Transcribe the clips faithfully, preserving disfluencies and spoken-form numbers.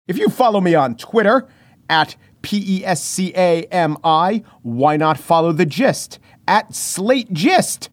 If you follow me on Twitter at P E S C A M I, why not follow The Gist at Slate Gist?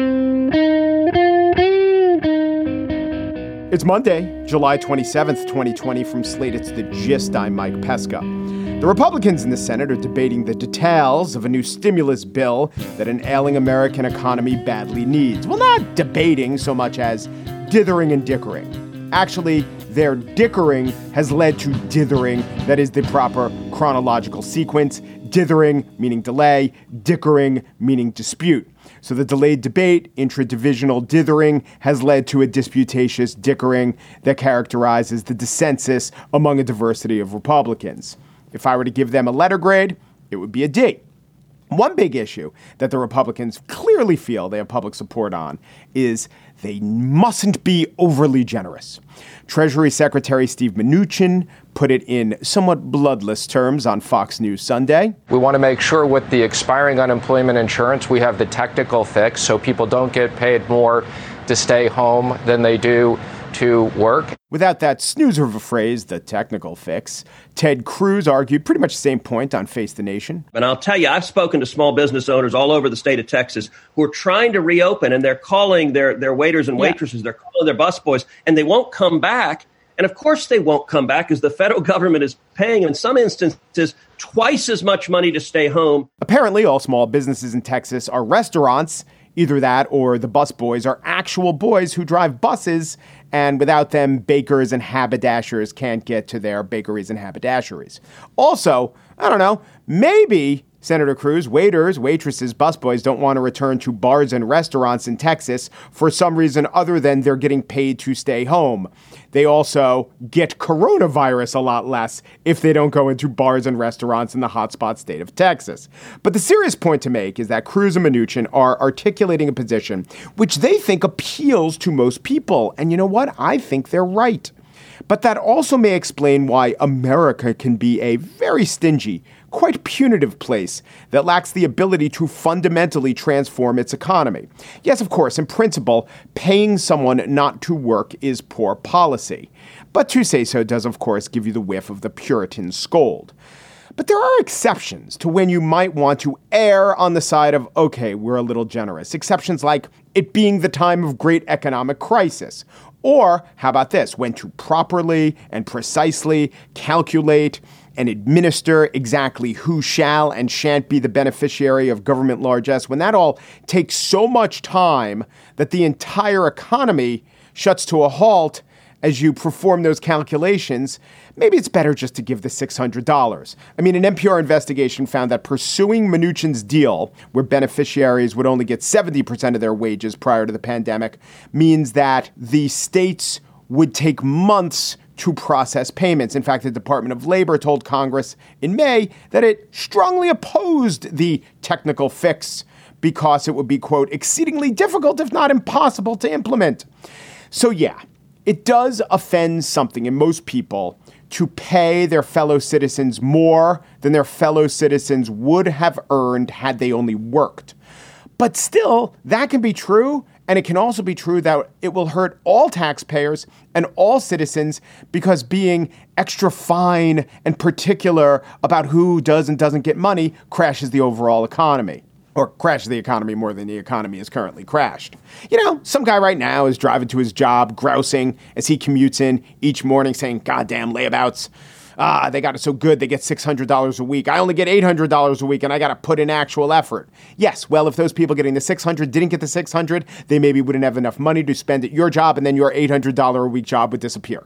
It's Monday, July twenty-seventh, twenty twenty. From Slate, it's The Gist. I'm Mike Pesca. The Republicans in the Senate are debating the details of a new stimulus bill that an ailing American economy badly needs. Well, not debating so much as dithering and dickering. Actually, their dickering has led to dithering. That is the proper chronological sequence. Dithering meaning delay, dickering meaning dispute. So the delayed debate, intra-divisional dithering, has led to a disputatious dickering that characterizes the dissensus among a diversity of Republicans. If I were to give them a letter grade, it would be a D. One big issue that the Republicans clearly feel they have public support on is they mustn't be overly generous. Treasury Secretary Steve Mnuchin put it in somewhat bloodless terms on Fox News Sunday. We want to make sure with the expiring unemployment insurance, we have the technical fix so people don't get paid more to stay home than they do to work. Without that snoozer of a phrase, the technical fix, Ted Cruz argued pretty much the same point on Face the Nation. And I'll tell you, I've spoken to small business owners all over the state of Texas who are trying to reopen, and they're calling their, their waiters and waitresses, yeah. They're calling their busboys, and they won't come back. And of course they won't come back because the federal government is paying, in some instances, twice as much money to stay home. Apparently, all small businesses in Texas are restaurants. Either that or the busboys are actual boys who drive buses, and without them, bakers and haberdashers can't get to their bakeries and haberdasheries. Also, I don't know, maybe Senator Cruz, waiters, waitresses, busboys don't want to return to bars and restaurants in Texas for some reason other than they're getting paid to stay home. They also get coronavirus a lot less if they don't go into bars and restaurants in the hotspot state of Texas. But the serious point to make is that Cruz and Mnuchin are articulating a position which they think appeals to most people. And you know what? I think they're right. But that also may explain why America can be a very stingy, quite punitive place that lacks the ability to fundamentally transform its economy. Yes, of course, in principle, paying someone not to work is poor policy. But to say so does, of course, give you the whiff of the Puritan scold. But there are exceptions to when you might want to err on the side of, okay, we're a little generous. Exceptions like it being the time of great economic crisis. Or, how about this, when to properly and precisely calculate and administer exactly who shall and shan't be the beneficiary of government largesse, when that all takes so much time that the entire economy shuts to a halt as you perform those calculations, maybe it's better just to give the six hundred dollars. I mean, an N P R investigation found that pursuing Mnuchin's deal, where beneficiaries would only get seventy percent of their wages prior to the pandemic, means that the states would take months to process payments. In fact, the Department of Labor told Congress in May that it strongly opposed the technical fix because it would be, quote, exceedingly difficult, if not impossible, to implement. So, yeah, it does offend something in most people to pay their fellow citizens more than their fellow citizens would have earned had they only worked. But still, that can be true. And it can also be true that it will hurt all taxpayers and all citizens because being extra fine and particular about who does and doesn't get money crashes the overall economy. Or crashes the economy more than the economy is currently crashed. You know, some guy right now is driving to his job, grousing as he commutes in each morning saying, goddamn layabouts. Ah, they got it so good, they get six hundred dollars a week. I only get eight hundred dollars a week, and I got to put in actual effort. Yes, well, if those people getting the six hundred didn't get the six hundred, they maybe wouldn't have enough money to spend at your job, and then your eight hundred dollars a week job would disappear.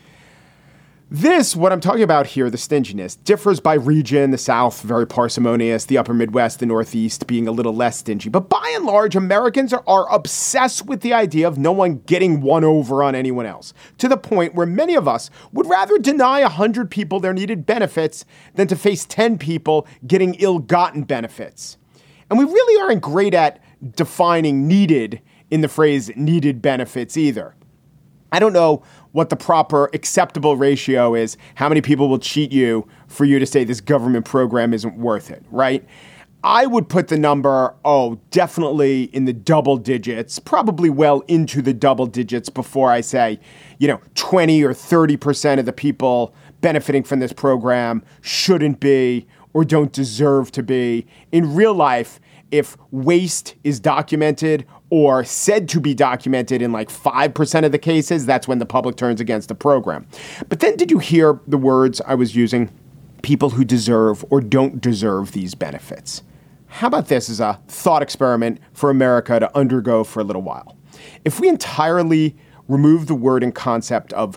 This, what I'm talking about here, the stinginess, differs by region. The South, very parsimonious. The upper Midwest, the Northeast, being a little less stingy. But by and large, Americans are, are obsessed with the idea of no one getting one over on anyone else, to the point where many of us would rather deny one hundred people their needed benefits than to face ten people getting ill-gotten benefits. And we really aren't great at defining needed in the phrase needed benefits either. I don't know what the proper acceptable ratio is, how many people will cheat you for you to say this government program isn't worth it, right? I would put the number, oh, definitely in the double digits, probably well into the double digits before I say, you know, twenty or thirty percent of the people benefiting from this program shouldn't be or don't deserve to be. In real life, if waste is documented or said to be documented in like five percent of the cases, that's when the public turns against the program. But then did you hear the words I was using? People who deserve or don't deserve these benefits. How about this as a thought experiment for America to undergo for a little while? If we entirely remove the word and concept of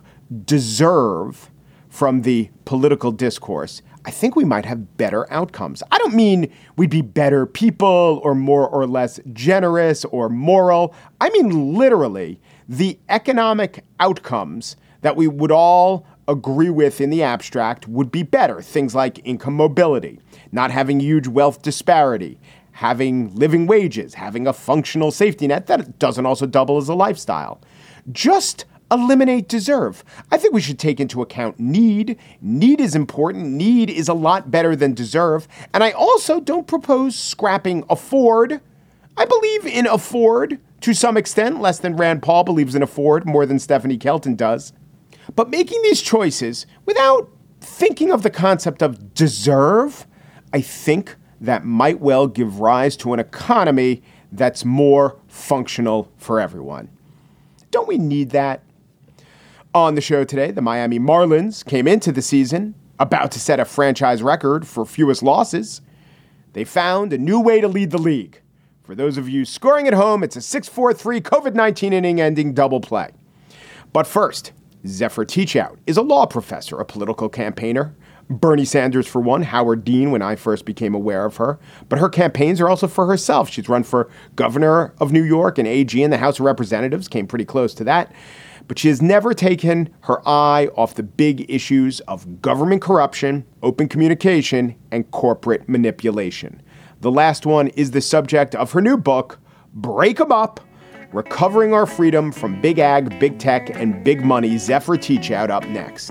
deserve from the political discourse, I think we might have better outcomes. I don't mean we'd be better people or more or less generous or moral. I mean literally the economic outcomes that we would all agree with in the abstract would be better. Things like income mobility, not having huge wealth disparity, having living wages, having a functional safety net that doesn't also double as a lifestyle. Just eliminate deserve. I think we should take into account need. Need is important. Need is a lot better than deserve. And I also don't propose scrapping afford. I believe in afford to some extent, less than Rand Paul believes in afford, more than Stephanie Kelton does. But making these choices without thinking of the concept of deserve, I think that might well give rise to an economy that's more functional for everyone. Don't we need that? On the show today, the Miami Marlins came into the season about to set a franchise record for fewest losses. They found a new way to lead the league. For those of you scoring at home, it's a six four three COVID nineteen inning-ending double play. But first, Zephyr Teachout is a law professor, a political campaigner. Bernie Sanders for one, Howard Dean when I first became aware of her. But her campaigns are also for herself. She's run for governor of New York and A G in the House of Representatives, came pretty close to that. But she has never taken her eye off the big issues of government corruption, open communication, and corporate manipulation. The last one is the subject of her new book, Break 'em Up, Recovering Our Freedom from Big Ag, Big Tech, and Big Money. Zephyr Teachout up next.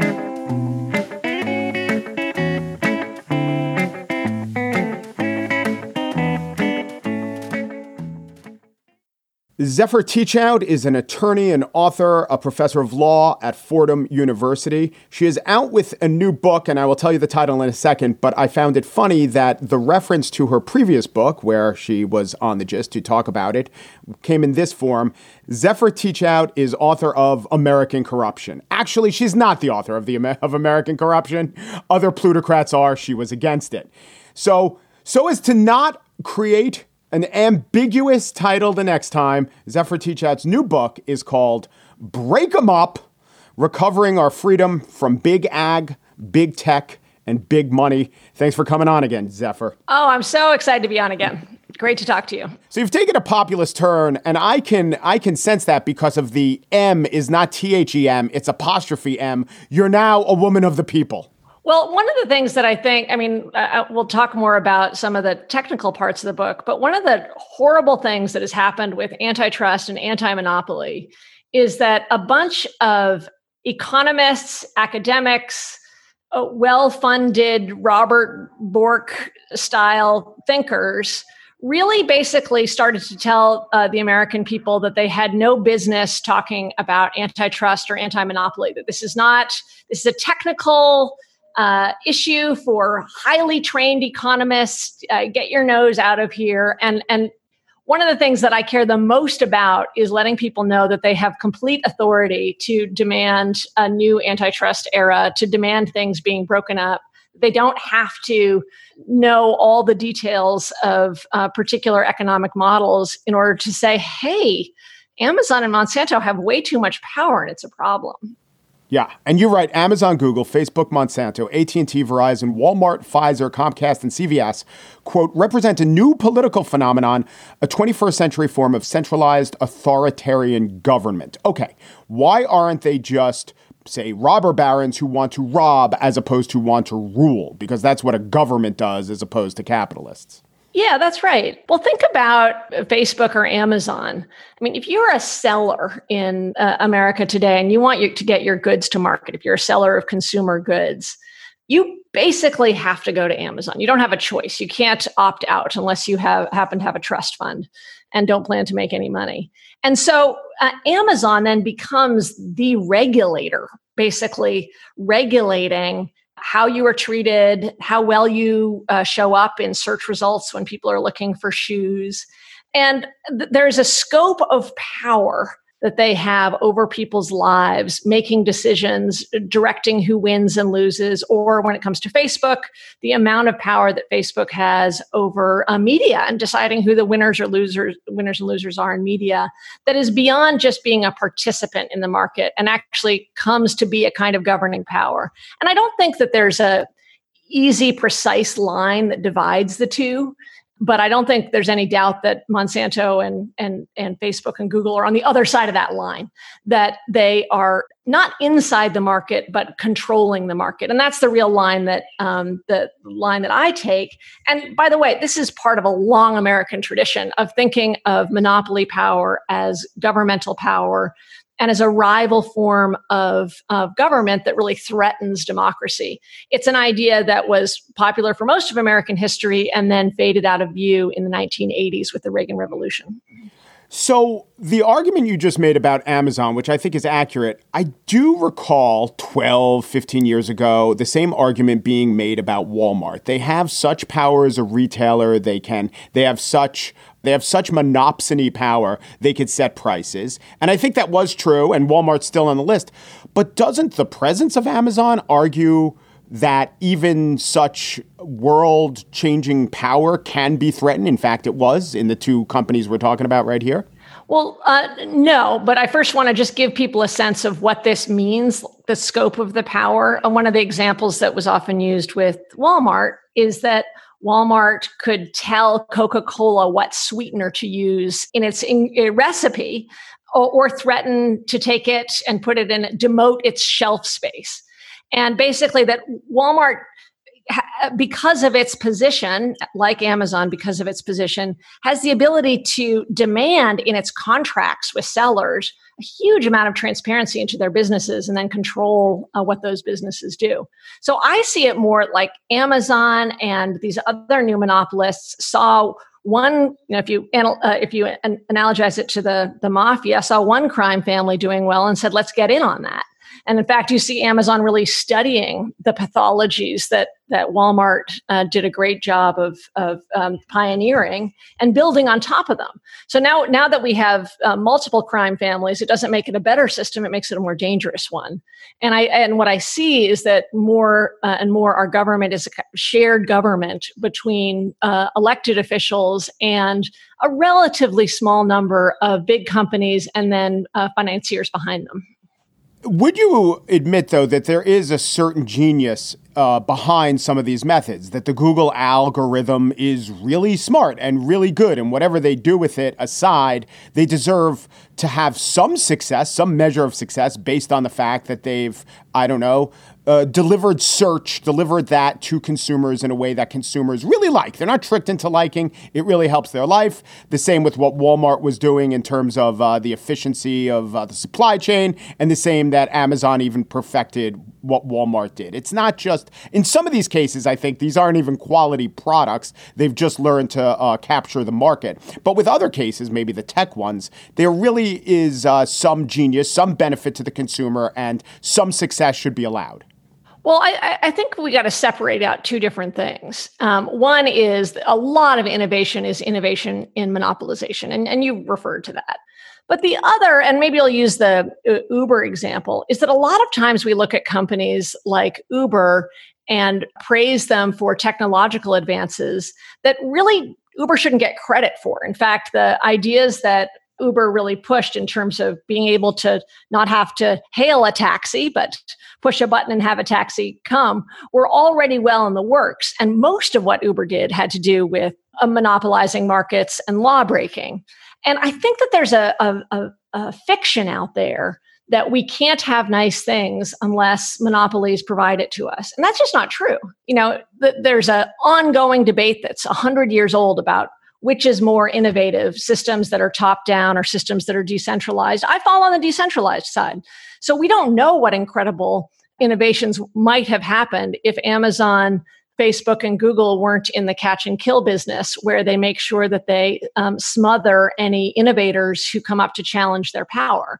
Zephyr Teachout is an attorney and author, a professor of law at Fordham University. She is out with a new book, and I will tell you the title in a second, but I found it funny that the reference to her previous book, where she was on The Gist to talk about it, came in this form. Zephyr Teachout is author of American Corruption. Actually, she's not the author of, the, of American Corruption. Other plutocrats are. She was against it. So, so as to not create an ambiguous title the next time, Zephyr Teachout's new book is called Break 'em Up, Recovering Our Freedom from Big Ag, Big Tech, and Big Money. Thanks for coming on again, Zephyr. Oh, I'm so excited to be on again. Great to talk to you. So you've taken a populist turn, and I can I can sense that because of the M is not T H E M, it's apostrophe M. You're now a woman of the people. Well, one of the things that I think, I mean, uh, we'll talk more about some of the technical parts of the book, but one of the horrible things that has happened with antitrust and anti-monopoly is that a bunch of economists, academics, uh, well-funded Robert Bork-style thinkers really basically started to tell uh, the American people that they had no business talking about antitrust or anti-monopoly, that this is not, this is a technical Uh, issue for highly trained economists. Uh, get your nose out of here. And, and one of the things that I care the most about is letting people know that they have complete authority to demand a new antitrust era, to demand things being broken up. They don't have to know all the details of uh, particular economic models in order to say, hey, Amazon and Monsanto have way too much power and it's a problem. Yeah, and you're right. Amazon, Google, Facebook, Monsanto, A T and T, Verizon, Walmart, Pfizer, Comcast, and C V S, quote, represent a new political phenomenon, a twenty-first century form of centralized authoritarian government. Okay, why aren't they just, say, robber barons who want to rob as opposed to want to rule? Because that's what a government does as opposed to capitalists. Yeah, that's right. Well, think about Facebook or Amazon. I mean, if you're a seller in uh, America today and you want you to get your goods to market, if you're a seller of consumer goods, you basically have to go to Amazon. You don't have a choice. You can't opt out unless you have happen to have a trust fund and don't plan to make any money. And so uh, Amazon then becomes the regulator basically regulating how you are treated, how well you uh, show up in search results when people are looking for shoes. And th- there's a scope of power that they have over people's lives, making decisions, directing who wins and loses, or when it comes to Facebook, the amount of power that Facebook has over uh, media and deciding who the winners or losers, winners and losers are in media, that is beyond just being a participant in the market and actually comes to be a kind of governing power. And I don't think that there's a easy, precise line that divides the two. But I don't think there's any doubt that Monsanto and, and, and Facebook and Google are on the other side of that line, that they are not inside the market, but controlling the market. And that's the real line that um, the line that I take. And by the way, this is part of a long American tradition of thinking of monopoly power as governmental power and as a rival form of, of government that really threatens democracy. It's an idea that was popular for most of American history and then faded out of view in the nineteen eighties with the Reagan Revolution. So the argument you just made about Amazon, which I think is accurate, I do recall twelve, fifteen years ago, the same argument being made about Walmart. They have such power as a retailer. They can, they have such, they have such monopsony power. They could set prices. And I think that was true. And Walmart's still on the list. But doesn't the presence of Amazon argue that even such world-changing power can be threatened? In fact, it was in the two companies we're talking about right here. Well, uh, no, but I first want to just give people a sense of what this means, the scope of the power. And one of the examples that was often used with Walmart is that Walmart could tell Coca-Cola what sweetener to use in its in, in recipe, or, or threaten to take it and put it in, demote its shelf space. And basically that Walmart, because of its position, like Amazon, because of its position, has the ability to demand in its contracts with sellers a huge amount of transparency into their businesses and then control uh, what those businesses do. So I see it more like Amazon and these other new monopolists saw one, you know, if you uh, if you an- analogize it to the, the mafia, saw one crime family doing well and said, let's get in on that. And in fact, you see Amazon really studying the pathologies that that Walmart uh, did a great job of of um, pioneering and building on top of them. So now, now that we have uh, multiple crime families, it doesn't make it a better system; it makes it a more dangerous one. And I and what I see is that more uh, and more our government is a shared government between uh, elected officials and a relatively small number of big companies and then uh, financiers behind them. Would you admit, though, that there is a certain genius uh, behind some of these methods, that the Google algorithm is really smart and really good, and whatever they do with it aside, they deserve to have some success, some measure of success based on the fact that they've, I don't know, uh, delivered search, delivered that to consumers in a way that consumers really like. They're not tricked into liking. It really helps their life. The same with what Walmart was doing in terms of uh, the efficiency of uh, the supply chain, and the same that Amazon even perfected what Walmart did. It's not just, in some of these cases, I think these aren't even quality products. They've just learned to uh, capture the market. But with other cases, maybe the tech ones, there really is uh, some genius, some benefit to the consumer, and some success should be allowed. Well, I, I think we got to separate out two different things. Um, one is a lot of innovation is innovation in monopolization, and, and you referred to that. But the other, and maybe I'll use the uh, Uber example, is that a lot of times we look at companies like Uber and praise them for technological advances that really Uber shouldn't get credit for. In fact, the ideas that Uber really pushed in terms of being able to not have to hail a taxi, but push a button and have a taxi come, were already well in the works. And most of what Uber did had to do with uh, monopolizing markets and law breaking. And I think that there's a, a, a, a fiction out there that we can't have nice things unless monopolies provide it to us. And that's just not true. You know, th- there's an ongoing debate that's one hundred years old about which is more innovative, systems that are top down or systems that are decentralized. I fall on the decentralized side. So we don't know what incredible innovations might have happened if Amazon, Facebook, and Google weren't in the catch and kill business, where they make sure that they um, smother any innovators who come up to challenge their power.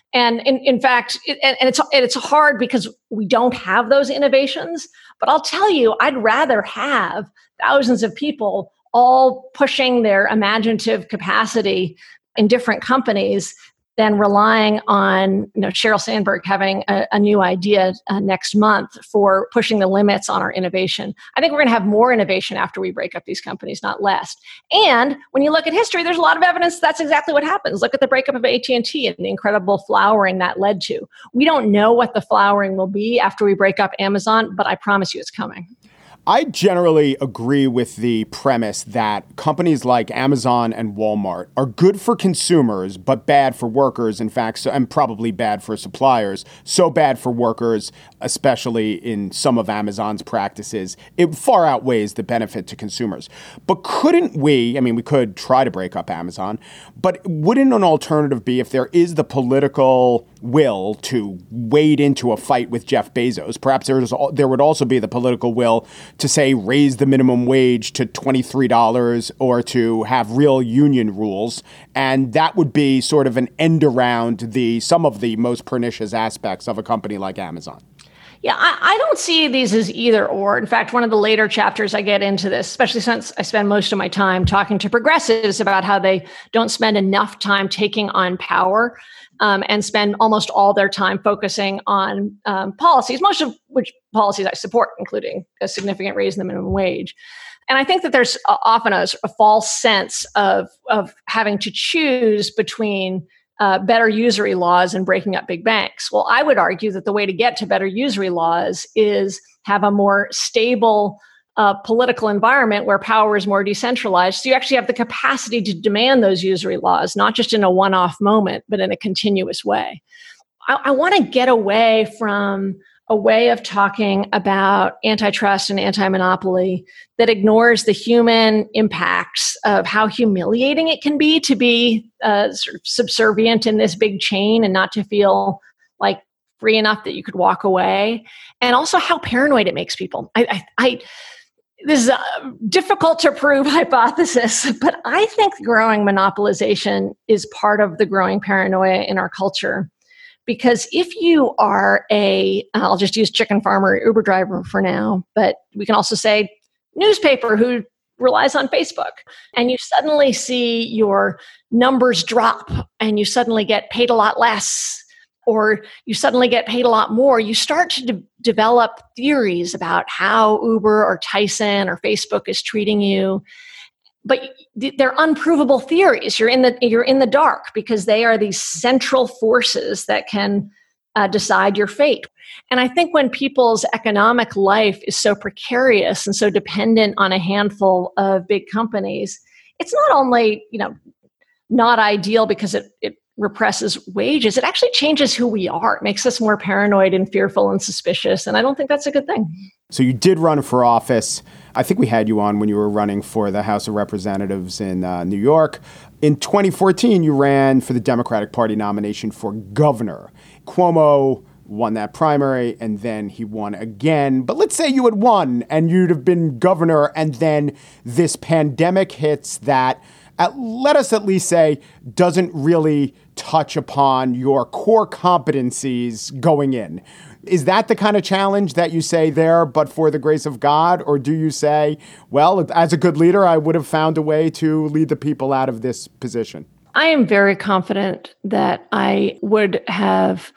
And in, in fact, it, and it's it's hard because we don't have those innovations. But I'll tell you, I'd rather have thousands of people all pushing their imaginative capacity in different companies than relying on, you know, Sheryl Sandberg having a, a new idea uh, next month for pushing the limits on our innovation. I think we're going to have more innovation after we break up these companies, not less. And when you look at history, there's a lot of evidence that's exactly what happens. Look at the breakup of A T and T and the incredible flowering that led to. We don't know what the flowering will be after we break up Amazon, but I promise you it's coming. I generally agree with the premise that companies like Amazon and Walmart are good for consumers, but bad for workers, in fact, so, and probably bad for suppliers. So bad for workers, especially in some of Amazon's practices, it far outweighs the benefit to consumers. But couldn't we, I mean, we could try to break up Amazon, but wouldn't an alternative be if there is the political will to wade into a fight with Jeff Bezos? Perhaps there's, there would also be the political will to say raise the minimum wage to twenty-three dollars or to have real union rules. And that would be sort of an end around the some of the most pernicious aspects of a company like Amazon. Yeah, I, I don't see these as either or. In fact, one of the later chapters I get into this, especially since I spend most of my time talking to progressives about how they don't spend enough time taking on power um, and spend almost all their time focusing on um, policies, most of which policies I support, including a significant raise in the minimum wage. And I think that there's often a, a false sense of, of having to choose between Uh, better usury laws and breaking up big banks. Well, I would argue that the way to get to better usury laws is have a more stable uh, political environment where power is more decentralized. So you actually have the capacity to demand those usury laws, not just in a one-off moment, but in a continuous way. I, I want to get away from a way of talking about antitrust and anti-monopoly that ignores the human impacts of how humiliating it can be to be uh, sort of subservient in this big chain and not to feel like free enough that you could walk away, and also how paranoid it makes people. I, I, I this is a difficult to prove hypothesis, but I think growing monopolization is part of the growing paranoia in our culture. Because if you are a, I'll just use chicken farmer, or Uber driver for now, but we can also say newspaper who relies on Facebook, and you suddenly see your numbers drop and you suddenly get paid a lot less, or you suddenly get paid a lot more, you start to de- develop theories about how Uber or Tyson or Facebook is treating you. But they're unprovable theories. You're in the you're in the dark because they are these central forces that can uh, decide your fate. And I think when people's economic life is so precarious and so dependent on a handful of big companies, it's not only, you know, not ideal because it, it represses wages, it actually changes who we are. It makes us more paranoid and fearful and suspicious. And I don't think that's a good thing. So you did run for office. I think we had you on when you were running for the House of Representatives in uh, New York. In twenty fourteen, you ran for the Democratic Party nomination for governor. Cuomo won that primary, and then he won again. But let's say you had won and you'd have been governor, and then this pandemic hits that, at, let us at least say, doesn't really touch upon your core competencies going in. Is that the kind of challenge that you say there, but for the grace of God? Or do you say, well, as a good leader, I would have found a way to lead the people out of this position? I am very confident that I would have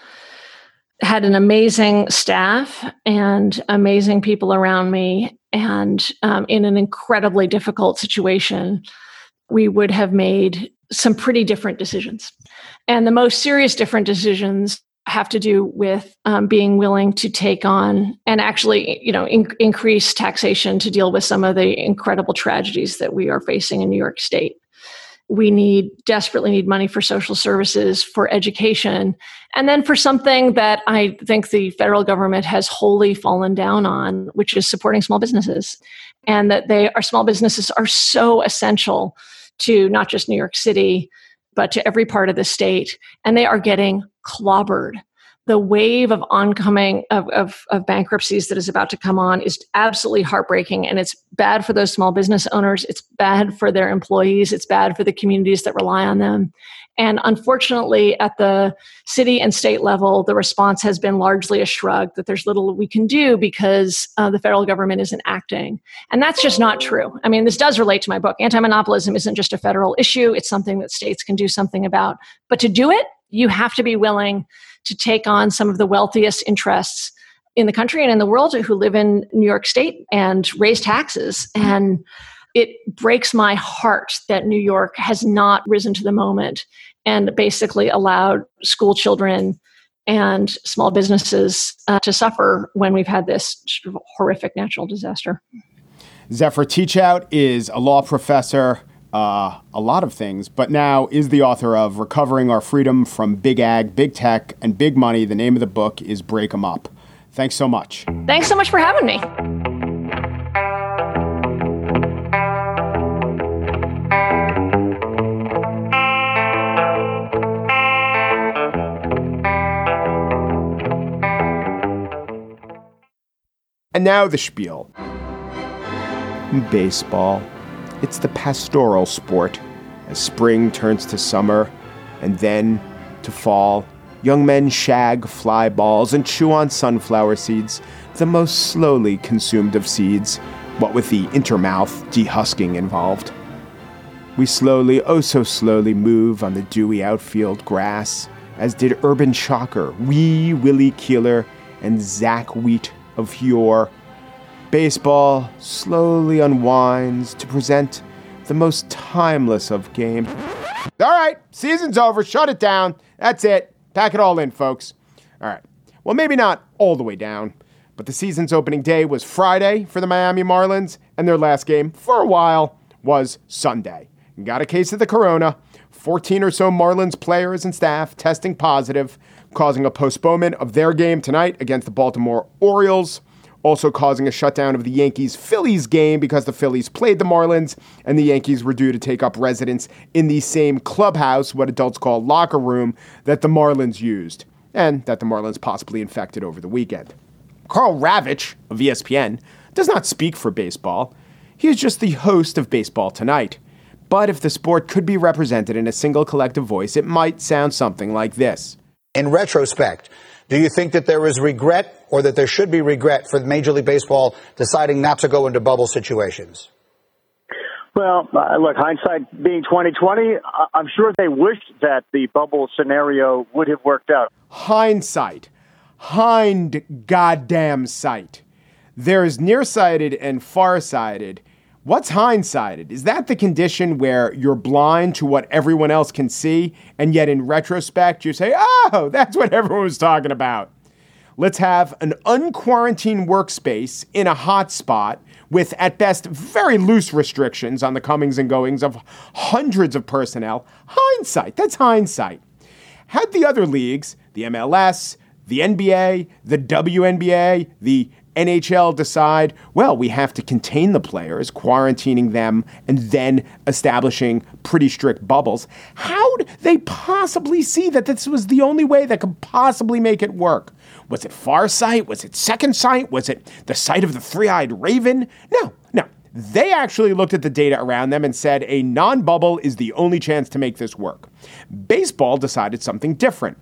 had an amazing staff and amazing people around me. And um, in an incredibly difficult situation, we would have made some pretty different decisions. And the most serious different decisions have to do with um, being willing to take on and actually, you know, in- increase taxation to deal with some of the incredible tragedies that we are facing in New York State. We need desperately need money for social services, for education, and then for something that I think the federal government has wholly fallen down on, which is supporting small businesses. And that they our small businesses are so essential to not just New York City, but to every part of the state. And they are getting clobbered the wave of oncoming of, of, of bankruptcies that is about to come on is absolutely heartbreaking. And it's bad for those small business owners. It's bad for their employees. It's bad for the communities that rely on them. And unfortunately, at the city and state level, the response has been largely a shrug, that there's little we can do because uh, the federal government isn't acting. And that's just not true. I mean, this does relate to my book. Anti-monopolism isn't just a federal issue. It's something that states can do something about. But to do it, you have to be willing to take on some of the wealthiest interests in the country and in the world who live in New York State and raise taxes. And it breaks my heart that New York has not risen to the moment and basically allowed school children and small businesses uh, to suffer when we've had this sort of horrific natural disaster. Zephyr Teachout is a law professor, uh, a lot of things, but now is the author of Recovering Our Freedom from Big Ag, Big Tech, and Big Money. The name of the book is Break 'em Up. Thanks so much. Thanks so much for having me. And now the spiel. Baseball. It's the pastoral sport. As spring turns to summer and then to fall, young men shag fly balls and chew on sunflower seeds, the most slowly consumed of seeds, what with the intermouth dehusking involved. We slowly, oh so slowly move on the dewy outfield grass, as did Urban Shocker, wee Willie Keeler, and Zach Wheat of yore. Baseball slowly unwinds to present the most timeless of games. All right, season's over. Shut it down. That's it. Pack it all in, folks. All right. Well, maybe not all the way down, but the season's opening day was Friday for the Miami Marlins, and their last game for a while was Sunday. Got a case of the corona. fourteen or so Marlins players and staff testing positive, causing a postponement of their game tonight against the Baltimore Orioles. Also causing a shutdown of the Yankees-Phillies game because the Phillies played the Marlins and the Yankees were due to take up residence in the same clubhouse, what adults call locker room, that the Marlins used, and that the Marlins possibly infected over the weekend. Karl Ravech of E S P N does not speak for baseball. He is just the host of Baseball Tonight. But if the sport could be represented in a single collective voice, it might sound something like this. In retrospect, do you think that there is regret or that there should be regret for Major League Baseball deciding not to go into bubble situations? Well, uh, look, hindsight being twenty twenty, I'm sure they wished that the bubble scenario would have worked out. Hindsight. Hind goddamn sight. There's nearsighted and farsighted. What's hindsighted? Is that the condition where you're blind to what everyone else can see, and yet in retrospect you say, oh, that's what everyone was talking about? Let's have an unquarantined workspace in a hot spot with, at best, very loose restrictions on the comings and goings of hundreds of personnel. Hindsight. That's hindsight. Had the other leagues, the M L S, the N B A, the W N B A, the N H L decide, well, we have to contain the players, quarantining them, and then establishing pretty strict bubbles. How'd they possibly see that this was the only way that could possibly make it work? Was it Farsight? Was it Second Sight? Was it the sight of the three-eyed raven? No, no. They actually looked at the data around them and said a non-bubble is the only chance to make this work. Baseball decided something different.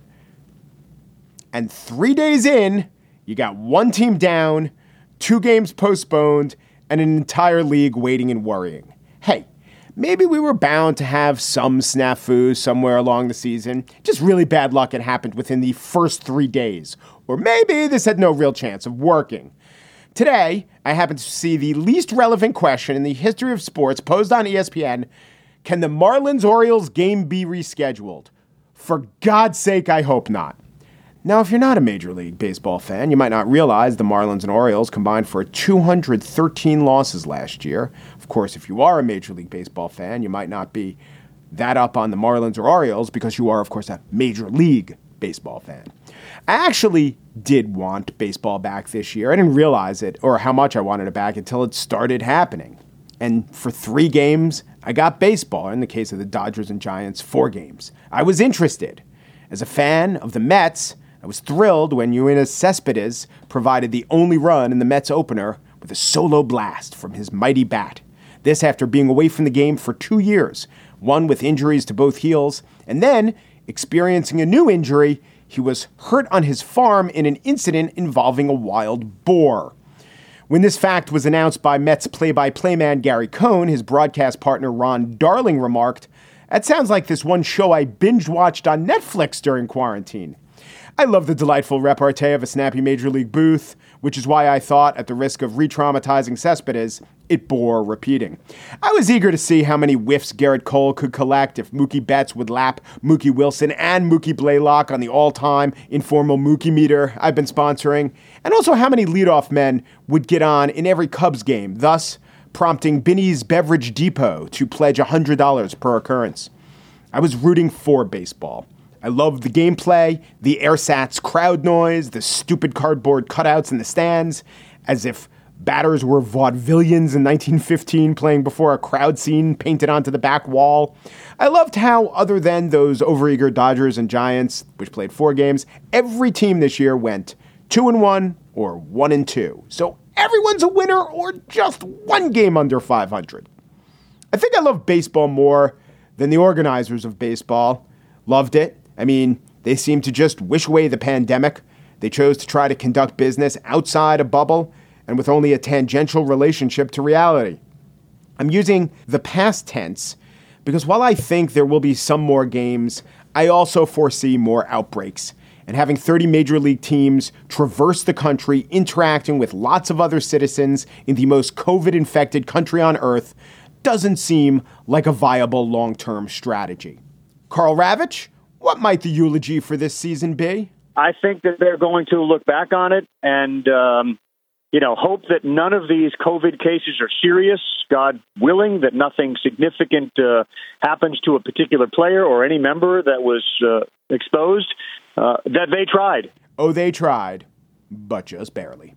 And three days in, you got one team down, two games postponed, and an entire league waiting and worrying. Hey, maybe we were bound to have some snafu somewhere along the season. Just really bad luck it happened within the first three days. Or maybe this had no real chance of working. Today, I happen to see the least relevant question in the history of sports posed on E S P N. Can the Marlins-Orioles game be rescheduled? For God's sake, I hope not. Now, if you're not a Major League Baseball fan, you might not realize the Marlins and Orioles combined for two hundred thirteen losses last year. Of course, if you are a Major League Baseball fan, you might not be that up on the Marlins or Orioles because you are, of course, a Major League Baseball fan. I actually did want baseball back this year. I didn't realize it or how much I wanted it back until it started happening. And for three games, I got baseball. In the case of the Dodgers and Giants, four games. I was interested. As a fan of the Mets, I was thrilled when Yoenis Cespedes provided the only run in the Mets opener with a solo blast from his mighty bat. This after being away from the game for two years, one with injuries to both heels, and then experiencing a new injury. He was hurt on his farm in an incident involving a wild boar. When this fact was announced by Mets play-by-play man Gary Cohn, his broadcast partner Ron Darling remarked, "That sounds like this one show I binge-watched on Netflix during quarantine." I love the delightful repartee of a snappy Major League Booth, which is why I thought, at the risk of re-traumatizing Cespedes, it bore repeating. I was eager to see how many whiffs Garrett Cole could collect if Mookie Betts would lap Mookie Wilson and Mookie Blaylock on the all-time informal Mookie meter I've been sponsoring, and also how many leadoff men would get on in every Cubs game, thus prompting Binny's Beverage Depot to pledge one hundred dollars per occurrence. I was rooting for baseball. I loved the gameplay, the ersatz crowd noise, the stupid cardboard cutouts in the stands, as if batters were vaudevillians in nineteen fifteen playing before a crowd scene painted onto the back wall. I loved how, other than those overeager Dodgers and Giants, which played four games, every team this year went two and one or one and two. So everyone's a winner or just one game under five hundred. I think I love baseball more than the organizers of baseball. Loved it. I mean, they seemed to just wish away the pandemic. They chose to try to conduct business outside a bubble and with only a tangential relationship to reality. I'm using the past tense because while I think there will be some more games, I also foresee more outbreaks. And having thirty major league teams traverse the country, interacting with lots of other citizens in the most COVID-infected country on earth doesn't seem like a viable long-term strategy. Karl Ravech, what might the eulogy for this season be? I think that they're going to look back on it and, um, you know, hope that none of these COVID cases are serious, God willing, that nothing significant uh, happens to a particular player or any member that was uh, exposed, uh, that they tried. Oh, they tried, but just barely.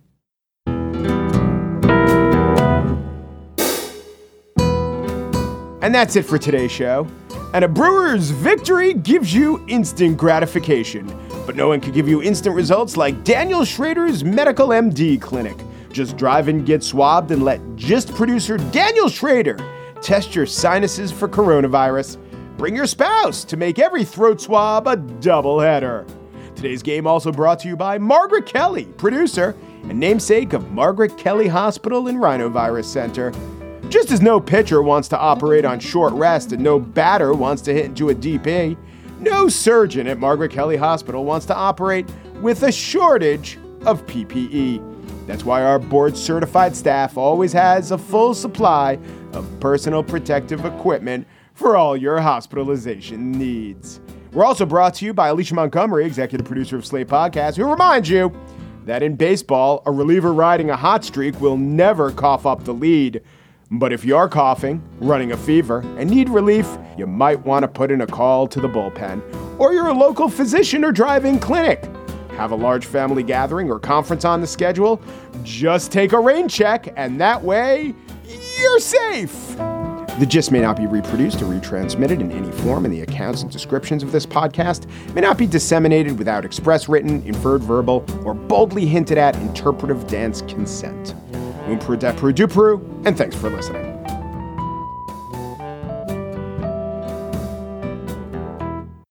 And that's it for today's show. And a Brewers victory gives you instant gratification. But no one can give you instant results like Daniel Schrader's Medical M D Clinic. Just drive and get swabbed and let GIST producer Daniel Schrader test your sinuses for coronavirus. Bring your spouse to make every throat swab a doubleheader. Today's game also brought to you by Margaret Kelly, producer and namesake of Margaret Kelly Hospital and Rhinovirus Center. Just as no pitcher wants to operate on short rest and no batter wants to hit into a D P, no surgeon at Margaret Kelly Hospital wants to operate with a shortage of P P E. That's why our board-certified staff always has a full supply of personal protective equipment for all your hospitalization needs. We're also brought to you by Alicia Montgomery, executive producer of Slate Podcast, who reminds you that in baseball, a reliever riding a hot streak will never cough up the lead. But if you're coughing, running a fever, and need relief, you might want to put in a call to the bullpen or your local physician or drive-in clinic. Have a large family gathering or conference on the schedule? Just take a rain check, and that way, you're safe. The gist may not be reproduced or retransmitted in any form, and the accounts and descriptions of this podcast may not be disseminated without express written, inferred verbal, or boldly hinted at interpretive dance consent. Oom Peru, Peru, and thanks for listening.